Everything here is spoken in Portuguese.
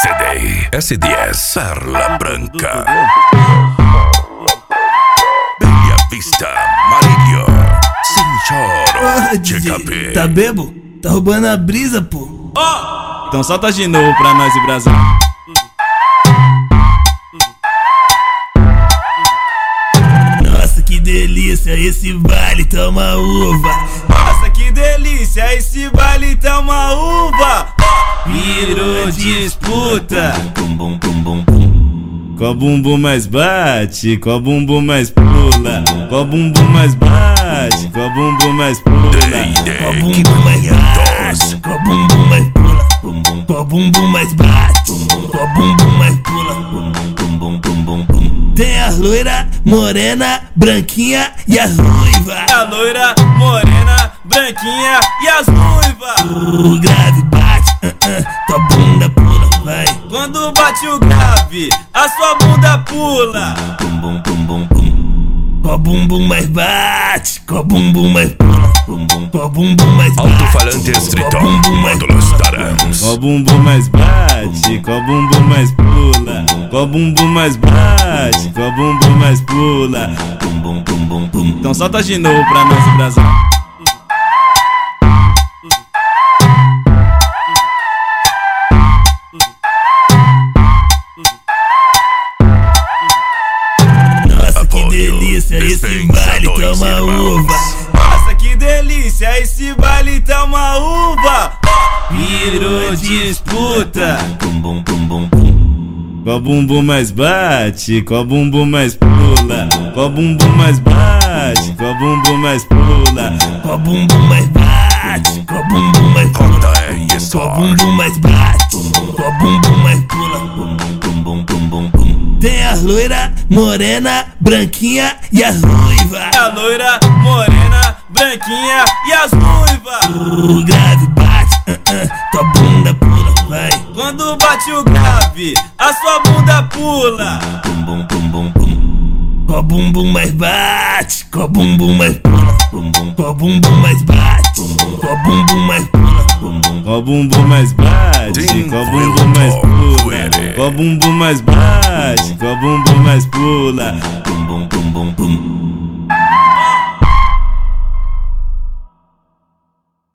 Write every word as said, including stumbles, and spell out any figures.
C D S D S Perla Branca, Bella Vista, Marília, sem choro, D J, T K P. tá bebo? Tá roubando a brisa, pô. Oh! Então solta de novo pra nós e Brasil. Nossa, que delícia, esse baile toma uva. Nossa, que delícia, esse baile tá uma uva. Virou disputa. Bum, bum, bum, bum, bum. Qual bumbum mais bate, qual bumbum mais pula, qual bumbum mais bate, qual bumbum mais pula. Qual bumbum mais bate, qual bumbum mais pula. Qual bumbum mais bate, qual bumbum mais pula. Bum, bum, bum, bum, bum. Tem a loira, morena, branquinha e as ruivas. A loira, morena, branquinha e as ruivas. O grave bate, uh, uh, tua bunda pula, vai. Quando bate o grave, a sua bunda pula. Bum, bum, bum, bum, bum. Qual bumbum mais bate, qual bumbum mais pula. Qual bumbum mais bate, Alto-falante Estritão, módulos Tarans. Qual bumbum mais bate, qual bumbum mais pula, qual bumbum mais bate, qual bumbum mais pula. Então solta de novo pra nós e Brasil. Nossa, que delícia, esse baile toma uva. Nossa, que delícia, esse baile tá uma uva. Virou disputa. Bum, bum, bum, bum, bum. Qual bumbum mais bate, qual bumbum mais pula, qual bumbum mais bate, qual bumbum mais pula. Qual bumbum mais bate, qual bumbum mais pula. Conta é Qual isso. bumbum mais bate, qual bumbum mais pula. Bum, bum, bum, bum, bum, bum. Tem a loira, morena, branquinha e as ruivas. A loira, morena, branquinha e as ruivas. O grave bate, uh, uh, tua bunda pula, vai. Quando bate o grave, a sua bunda pula. Bum, bum, bum, bum, bum. Qual bumbum mais bate, qual bumbum mais pula. Qual bumbum mais bate, qual bumbum mais pula. Qual bumbum mais bate, qual bumbum mais pula, qual bumbum mais bate, qual bumbum mais pula. Bum, bum, bum, bum, bum.